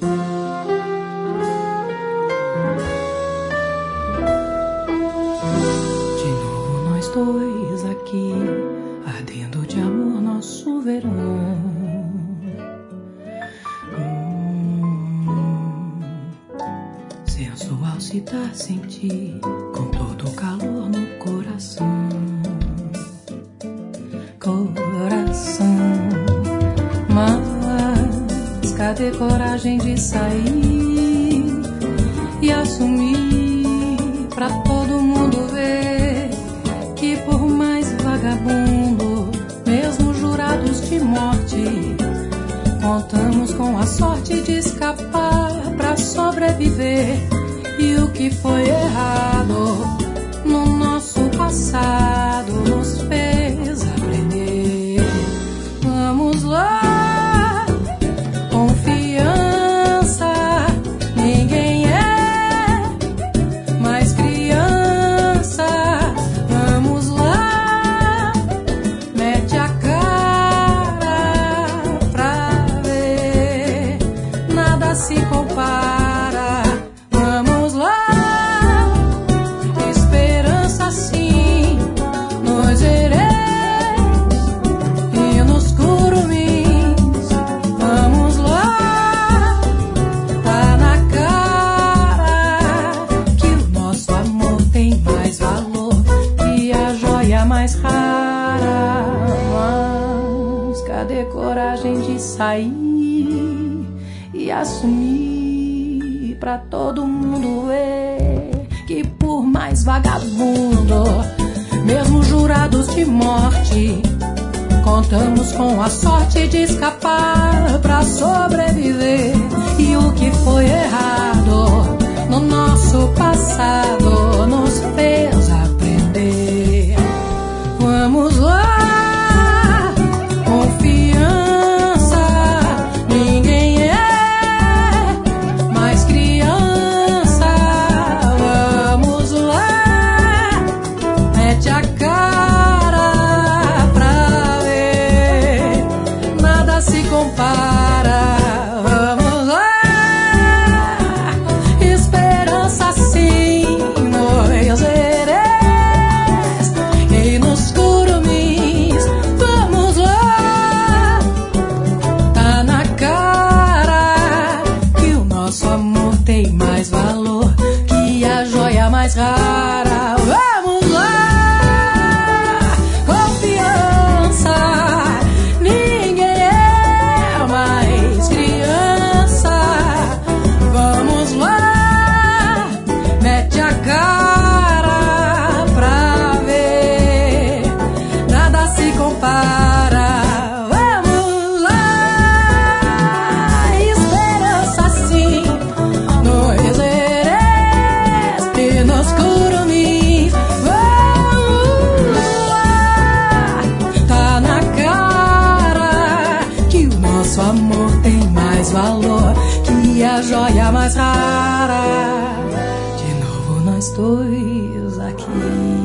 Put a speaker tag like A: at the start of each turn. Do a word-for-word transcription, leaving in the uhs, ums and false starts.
A: Dois aqui, ardendo de amor nosso verão. Hum, sensual se dá a sentir, com todo o calor no coração. Coração, mas cadê coragem de sair e assumir pra todo mundo ver? Que por mais vagabundo, mesmo jurados de morte, contamos com a sorte de escapar pra sobreviver. E o que foi errado no nosso passado nos fez aprender. Vamos lá, confiança, ninguém é mais criança. Se compara, vamos lá, esperança sim, nos erês e nos curumins, vamos lá, tá na cara que o nosso amor tem mais valor que a joia mais rara. Mas cadê coragem de sair e assumir pra todo mundo ver que por mais vagabundo, mesmo jurados de morte, contamos com a sorte de escapar pra sobreviver. E o que foi errado no nosso passado nos fez aprender. Vamos lá, se compara, vamos lá, esperança sim, nos erês e nos curumins, vamos lá, tá na cara que o nosso amor tem mais valor que a joia mais rara. Vamos lá, confiança, cara pra ver, nada se compara. Vamos lá, esperança sim, nos erês e nos curumins, vamos lá, tá na cara que o nosso amor tem mais valor que a joia mais rara. Nós dois aqui.